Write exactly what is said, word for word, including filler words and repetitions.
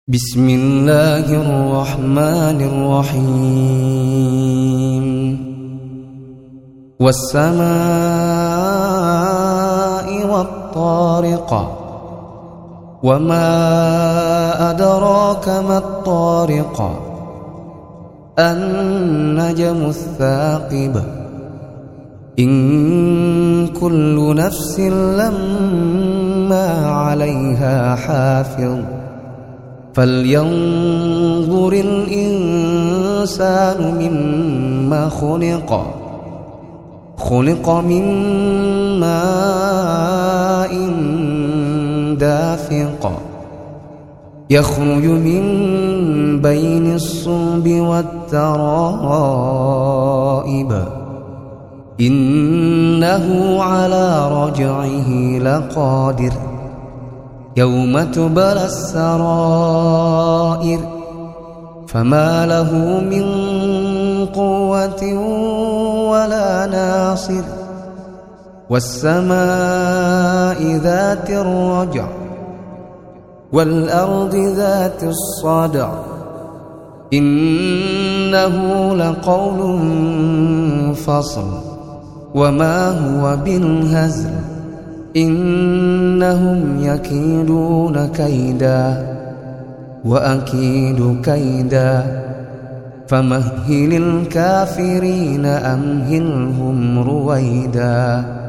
بسم الله الرحمن الرحيم والسماء والطارق وما أدراك ما الطارق النجم الثاقب إن كل نفس لما عليها حافظ فلينظر الإنسان مما خلق خلق من ماء دافق يخرج من بين الصلب والترائب إنه على رجعه لقادر يوم تبلى السرائر فما له من قوة ولا ناصر والسماء ذات الرجع والأرض ذات الصدع إنه لقول فصل وما هو بالهزل إنهم يكيدون كيدا وأكيد كيدا فمهل الكافرين أمهلهم رويدا.